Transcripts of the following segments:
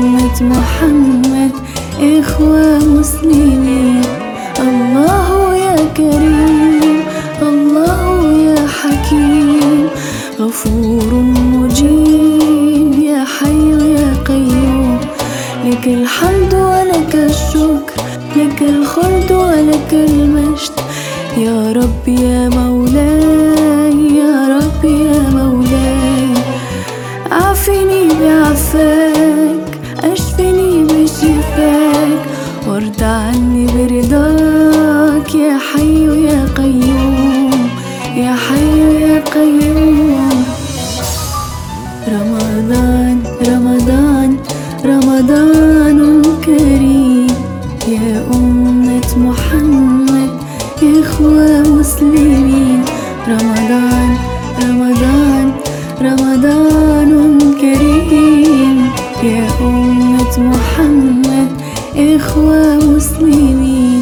أمة محمد إخوة مسلمين. الله يا كريم، الله يا حكيم، غفور مجيب، يا حي يا قيوم. لك الحمد ولك الشكر، لك الخلد ولك المجد، يا رب يا مولاي، يا رب يا مولاي. عافني بعفاك، أشفني بشفاك، وارض عني برضاك، يا حي يا قيوم، يا حي يا قيوم. رمضان رمضان رمضان كريم، يا أمة محمد إخوة مسلمين. رمضان رمضان رمضان كريم، يا أمة محمد إخوة مسلمين.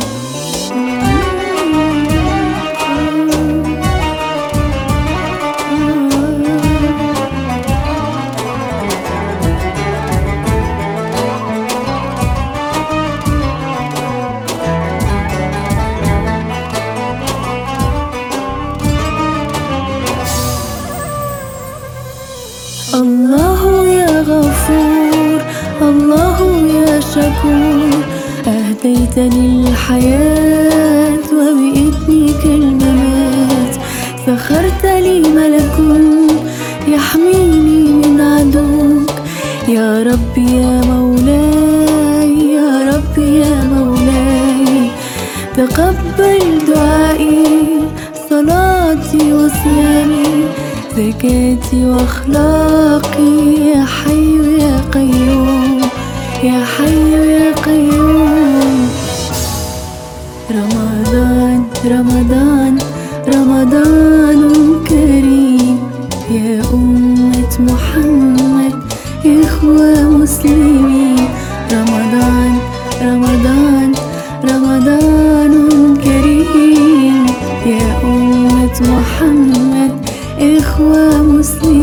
الله يا غفور، الله يا شكور، أهديتني الحياة وبإذنك الممات. سخرت لي ملك يحميني من عدوك، يا رب يا مولاي، يا رب يا مولاي. تقبل دعائي، صلاتي وصيامي، زكاتي واخلاقي، يا حي يا قيوم، يا حي يا قيوم. رمضان رمضان رمضان كريم، يا أمة محمد إخوة مسلمين. رمضان رمضان رمضان كريم، يا أمة محمد إخوة مسلمين.